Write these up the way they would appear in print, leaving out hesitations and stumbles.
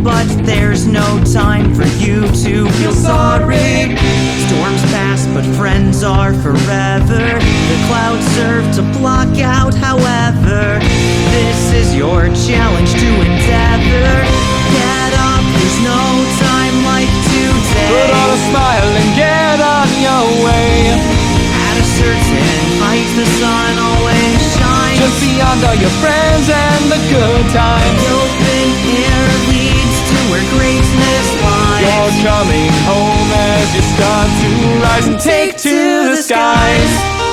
but there's no time for you to feel sorry. Storms pass, but friends are forever. The clouds serve to block out, however. This is your challenge to endeavor. Get up, there's no time like today. Put on a smile and get on your way. At a certain height, the sun always shines. Just beyond all your friends and the good times. The open air leads to where greatness lies. You're coming home as you start to rise and take to the skies.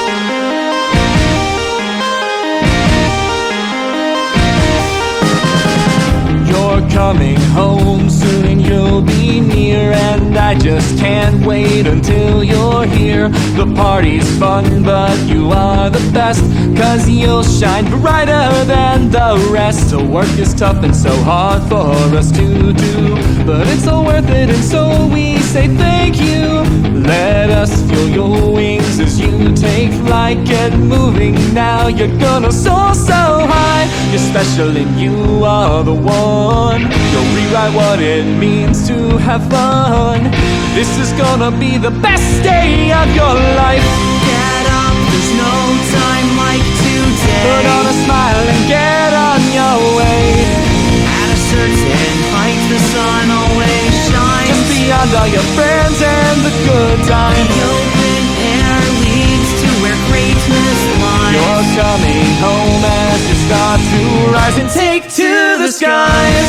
You're coming home soon, you'll be near, and I just can't wait until you're here. The party's fun, but you are the best, 'cause you'll shine brighter than the rest. So work is tough and so hard for us to do, but it's all worth it, and so we say thank you. Let us feel your wings as you take flight. Get moving now, you're gonna soar so high. You're special and you are the one. You'll rewrite what it means to have fun. This is gonna be the best day of your life. Get up, there's no time like today. Put on a smile and get on your way. At a certain height, the sun always shines. Just beyond all your friends and the good times. The open air leads to where greatness lies. You're coming home as you start to rise and take to the skies.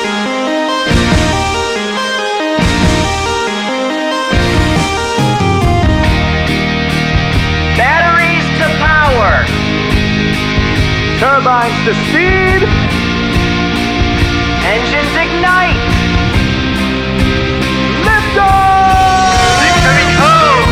Batteries to power. Turbines to speed. Engines ignite. Lift off! They're coming home.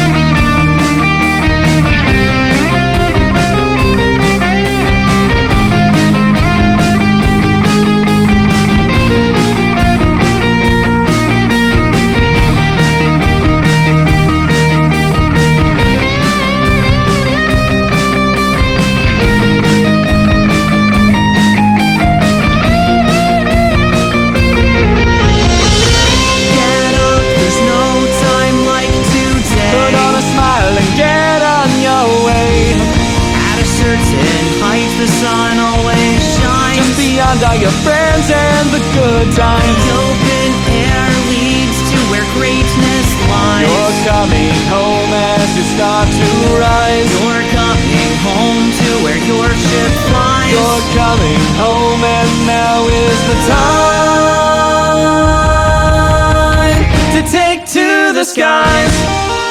The sun always shines. Just beyond all your friends and the good times. The open air leads to where greatness lies. You're coming home as you start to rise. You're coming home to where your ship flies. You're coming home, and now is the time to take to the skies.